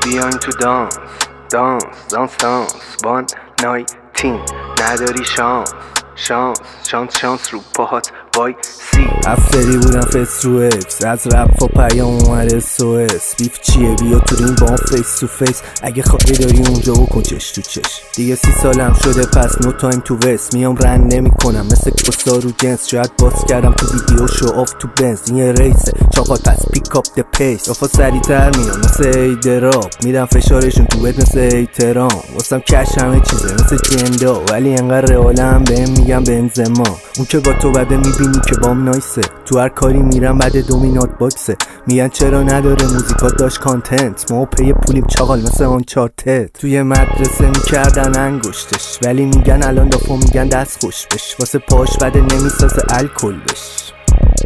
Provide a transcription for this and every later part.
بیاین تو دانس دانس دانس دانس 119 نداری شانس رو پاهات وای سی افتری بودم فیس رو اکس از رپ و پیام اومده سوئس بیف چیه بیا تو رین با اون فیس تو فیس اگه خواهی داری اونجا بکن چش تو چش دیگه 30 سالم شده پس نو تایم تو وست میام رن نمی کنم مثل کستا رو جنس شاید باز کردم تو ویدیو شو آف تو بنز این یه ریسه چاقال پس پیک اپ د پیس رفا سریعتر میام مثل ایدراب میدم فشارشون تو بد مثل ایترام واسم کش همه چیزه مثل جندا ولی انقدر رئالم بهم میگم بنزما اون که با تو بده میبینی که بام نایسه تو هر کاری میرم بعد دومینات باکسه میگن چرا نداره موزیکات داشت کانتنت ما پی پولیم چاقال مثل آنچارتد توی مدرسه میکردن انگشتش ولی میگن الان دافو میگن دست خوش بش واسه پاش بده نمیسازه الکل بش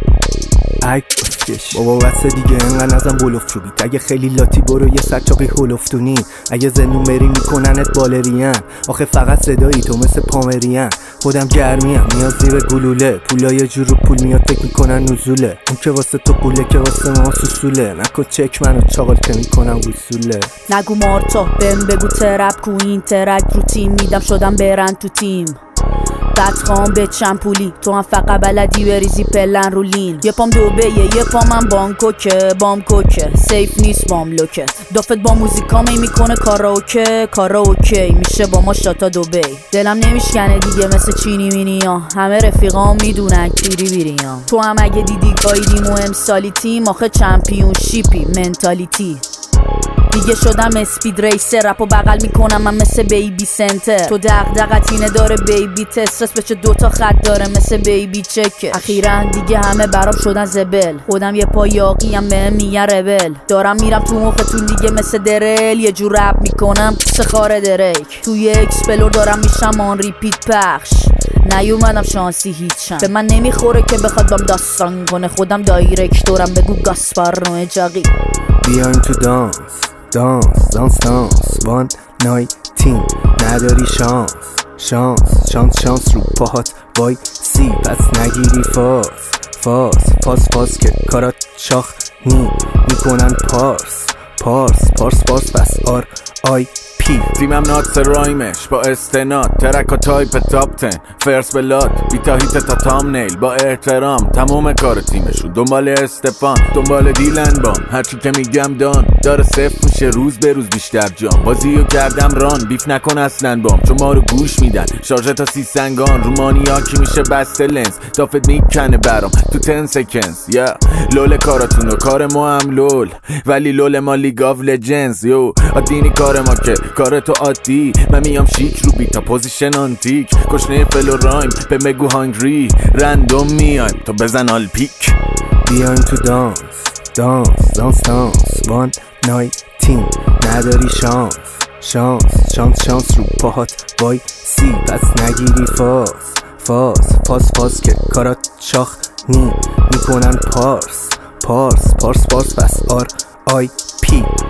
بابا واسه دیگه انقدر نزن بلوف رو بیت اگه خیلی لاتی برو یه سرچاقی هولفتونی اگه زندون بری میکننت بالرین آخه فقط صدایی تو مثل پامرین خودم گرمیم نیازی به گلوله پولا یه جور رو پول میاد فکر میکنن نزوله اون که واسه تو پوله که واسه ما سوسوله نکن چک منو چاقال که میکنم وصوله نگو مارتا بهم بگو ترپ کو این ترک رو تیم میدم شدم برن تو تیم بعد خوام به چمپولی تو هم فقط بلدی بریزی پلن رو لین یه پام دوبهیه یه پام من بام کوکه سیف نیست بام لوکه دافت با موزیکام میکنه کارا اوکی میشه با ما شاتا دوبی دلم نمیشکنه دیگه مثل چینی مینیا همه رفیقام میدونن بیریام تو هم اگه دیدی گایدیم و امسالی تیم آخه چمپیون شیپی منتالیتی دیگه شدم اسپید ریسر رپو بغل میکنم من مثل بیبی سنتر تو دغدغت اینه داره بیبی تسترس بچه دوتا خط داره مثل بیبی چکه اخیراً دیگه همه برام شدن زبل خودم یه پا یاقیم بهم میگن ربل دارم میرم تو مختون دیگه مثل درل یه جور رپ میکنم سخار دریک توی اکسپلور دارم میشم آن ریپیت پخش نیومدم شانسی هیچم به من نمیخوره که بخواد بام داستان کنه خودم دایرکتورم بگو گاسپار نوع جاقی بیاین تو دانس 119 نداری شانس رو پاهات وای سی پس نگیری فاز که کارات شاخ میکنن پارس پس آی پی تیمم ناتس رایمش با استناد ترک و تایپ تاپ 10 فرس بلاد بیتا هیت تا تام نیل با احترام تموم کار تیمشون دنبال استفان دنبال دیلن بام هرچی که میگم دان داره صفر میشه روز به روز بیشتر جام بازیو کردم ران بیف نکن اصلا بام چون ما رو گوش میدن شارژه تا 30 سنگان رومانیا کی میشه بسته لنز دافت میکنه برام تو 10 سکنز لول کاراتونو کار ما هم لول ولی لول ما لیگ آف لجنز عادی کار ما که کار تو عادی من میام شیک رو بیتا پوزیشن آنتیک کشنه فلو رایم به مگو هانگری رندوم میایم تو بزن آل پیک بیاین تو دانس 119 نداری شانس رو پاهات وای سی پس نگیری فاز که کارات شاخ میکنن پارس پس آی پی